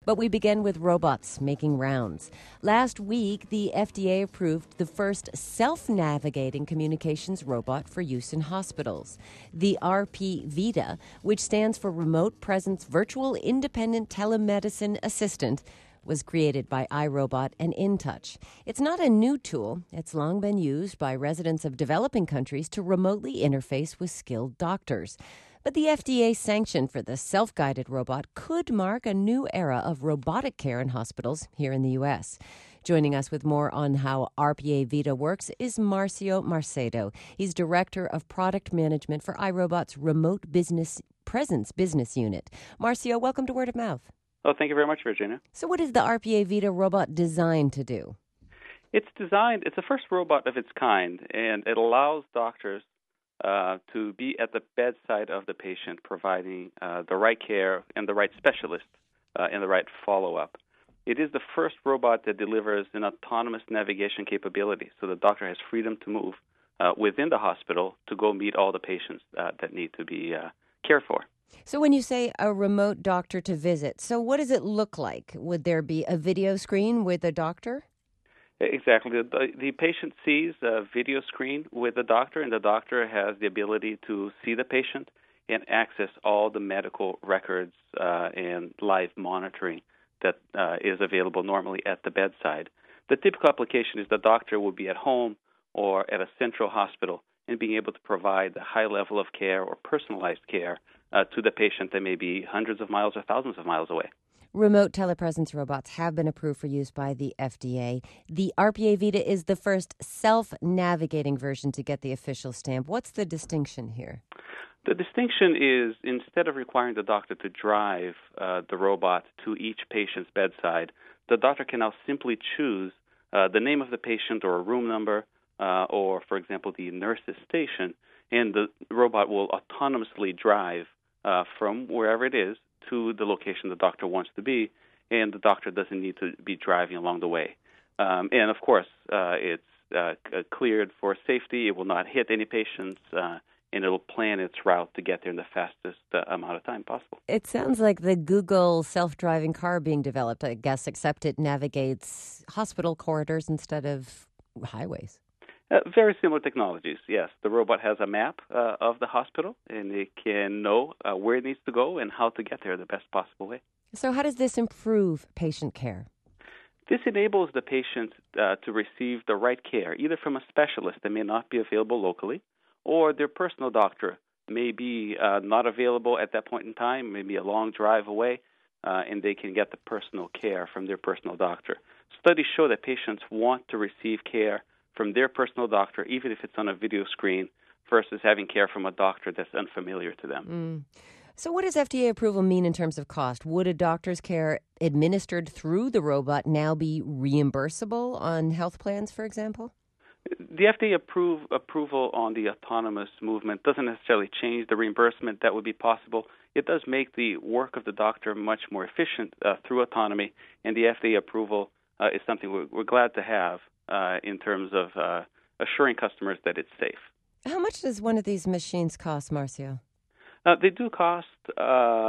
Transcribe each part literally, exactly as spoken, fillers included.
But we begin with robots making rounds. Last week, the F D A approved the first self-navigating communications robot for use in hospitals, the R P Vita, which stands for Remote Presence Virtual Independent Telemedicine Assistant, was created by iRobot and InTouch. It's not a new tool. It's long been used by residents of developing countries to remotely interface with skilled doctors. But the F D A sanction for the self-guided robot could mark a new era of robotic care in hospitals here in the U S. Joining us with more on how R P A Vita works is Marcio Marcedo. He's Director of Product Management for iRobot's Remote Business Presence Business Unit. Marcio, welcome to Word of Mouth. Oh, thank you very much, Virginia. So what is the R P A Vita robot designed to do? It's designed, it's the first robot of its kind, and it allows doctors uh, to be at the bedside of the patient, providing uh, the right care and the right specialist uh, and the right follow-up. It is the first robot that delivers an autonomous navigation capability, so the doctor has freedom to move uh, within the hospital to go meet all the patients uh, that need to be uh, cared for. So when you say a remote doctor to visit, so what does it look like? Would there be a video screen with a doctor? Exactly. The, the patient sees a video screen with the doctor, and the doctor has the ability to see the patient and access all the medical records uh, and live monitoring that uh, is available normally at the bedside. The typical application is the doctor will be at home or at a central hospital and being able to provide the high level of care or personalized care uh, to the patient that may be hundreds of miles or thousands of miles away. Remote telepresence robots have been approved for use by the F D A. The R P A Vita is the first self-navigating version to get the official stamp. What's the distinction here? The distinction is instead of requiring the doctor to drive uh, the robot to each patient's bedside, the doctor can now simply choose uh, the name of the patient or a room number uh, or, for example, the nurse's station, and the robot will autonomously drive uh, from wherever it is to the location the doctor wants to be, and the doctor doesn't need to be driving along the way. Um, and, of course, uh, it's uh, cleared for safety. It will not hit any patients, uh, and it will plan its route to get there in the fastest uh, amount of time possible. It sounds like the Google self-driving car being developed, I guess, except it navigates hospital corridors instead of highways. Uh, very similar technologies, yes. The robot has a map uh, of the hospital, and it can know uh, where it needs to go and how to get there the best possible way. So how does this improve patient care? This enables the patient uh, to receive the right care, either from a specialist that may not be available locally, or their personal doctor may be uh, not available at that point in time, maybe a long drive away, uh, and they can get the personal care from their personal doctor. Studies show that patients want to receive care from their personal doctor, even if it's on a video screen, versus having care from a doctor that's unfamiliar to them. Mm. So what does F D A approval mean in terms of cost? Would a doctor's care administered through the robot now be reimbursable on health plans, for example? The F D A approve, approval on the autonomous movement doesn't necessarily change the reimbursement that would be possible. It does make the work of the doctor much more efficient uh, through autonomy, and the F D A approval uh, is something we're, we're glad to have uh, in terms of uh, assuring customers that it's safe. How much does one of these machines cost, Marcio? Uh, they do cost uh,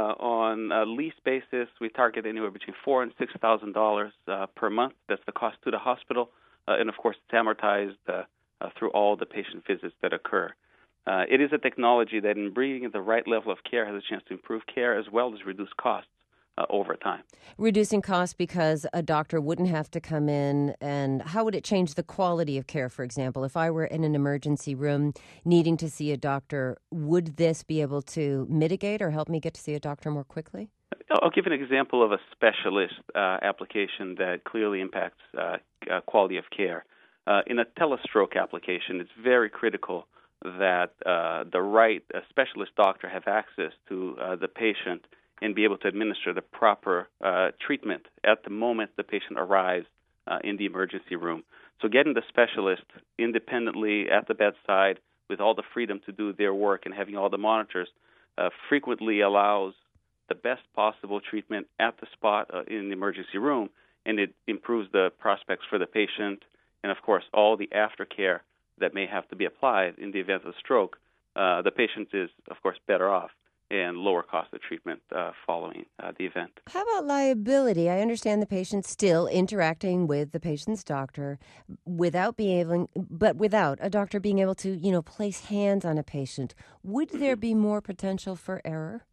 on a lease basis. We target anywhere between four and six thousand dollars uh, per month. That's the cost to the hospital, uh, and of course, it's amortized uh, uh, through all the patient visits that occur. Uh, it is a technology that, in bringing the right level of care, has a chance to improve care as well as reduce costs uh, over time. Reducing costs because a doctor wouldn't have to come in, and how would it change the quality of care, for example? If I were in an emergency room needing to see a doctor, would this be able to mitigate or help me get to see a doctor more quickly? I'll give an example of a specialist uh, application that clearly impacts uh, uh, quality of care. Uh, in a telestroke application, it's very critical that uh, the right uh, specialist doctor have access to uh, the patient and be able to administer the proper uh, treatment at the moment the patient arrives uh, in the emergency room. So getting the specialist independently at the bedside with all the freedom to do their work and having all the monitors uh, frequently allows the best possible treatment at the spot uh, in the emergency room, and it improves the prospects for the patient and, of course, all the aftercare that may have to be applied in the event of a stroke. Uh, the patient is, of course, better off and lower cost of treatment uh, following uh, the event. How about liability? I understand the patient still interacting with the patient's doctor without being able, but without a doctor being able to, you know, place hands on a patient. Would there be more potential for error?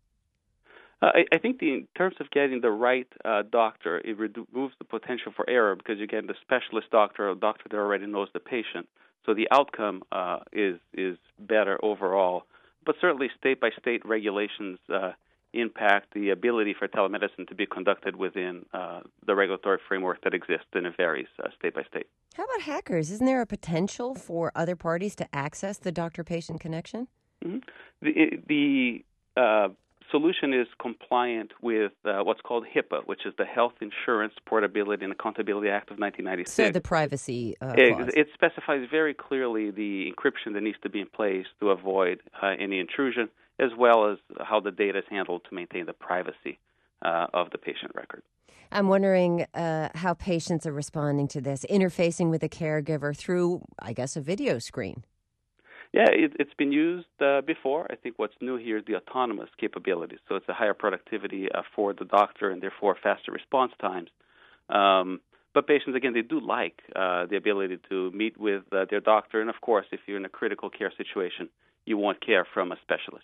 Uh, I, I think the, in terms of getting the right uh, doctor, it removes the potential for error because you get the specialist doctor, a doctor that already knows the patient. So the outcome uh, is is better overall. But certainly state-by-state regulations uh, impact the ability for telemedicine to be conducted within uh, the regulatory framework that exists, and it varies uh, state by state. How about hackers? Isn't there a potential for other parties to access the doctor-patient connection? Mm-hmm. The, the uh, solution is compliant with uh, what's called HIPAA, which is the Health Insurance Portability and Accountability Act of nineteen ninety-six. So the privacy uh, it, clause. It specifies very clearly the encryption that needs to be in place to avoid uh, any intrusion, as well as how the data is handled to maintain the privacy uh, of the patient record. I'm wondering uh, how patients are responding to this, interfacing with a caregiver through, I guess, a video screen. Yeah, it, it's been used uh, before. I think what's new here is the autonomous capabilities. So it's a higher productivity uh, for the doctor and therefore faster response times. Um, but patients, again, they do like uh, the ability to meet with uh, their doctor. And, of course, if you're in a critical care situation, you want care from a specialist,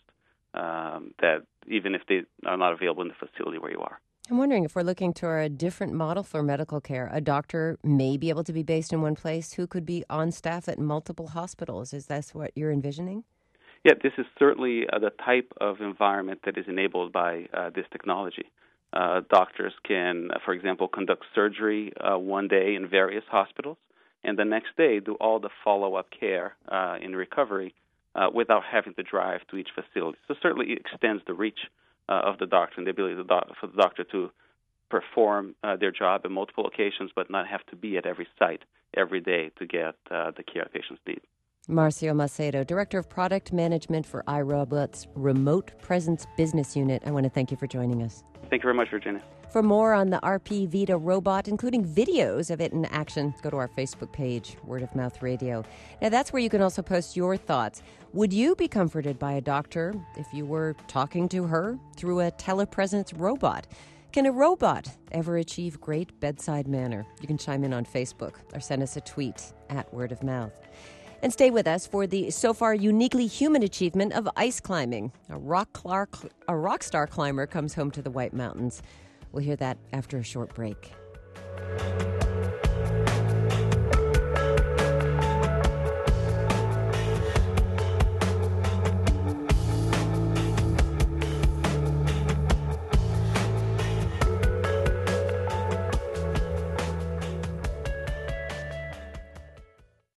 um, that even if they are not available in the facility where you are. I'm wondering if we're looking toward a different model for medical care. A doctor may be able to be based in one place who could be on staff at multiple hospitals. Is that what you're envisioning? Yeah, this is certainly uh, the type of environment that is enabled by uh, this technology. Uh, doctors can, uh, for example, conduct surgery uh, one day in various hospitals, and the next day do all the follow-up care uh, in recovery uh, without having to drive to each facility. So certainly it extends the reach Uh, of the doctor and the ability of the doc- for the doctor to perform uh, their job in multiple locations but not have to be at every site every day to get uh, the care patients need. Marcio Macedo, Director of Product Management for iRobot's Remote Presence Business Unit. I want to thank you for joining us. Thank you very much, Virginia. For more on the R P Vita robot, including videos of it in action, go to our Facebook page, Word of Mouth Radio. Now, that's where you can also post your thoughts. Would you be comforted by a doctor if you were talking to her through a telepresence robot? Can a robot ever achieve great bedside manner? You can chime in on Facebook or send us a tweet at Word of Mouth. And stay with us for the so far uniquely human achievement of ice climbing. A rock, clar- a rock star climber comes home to the White Mountains. We'll hear that after a short break.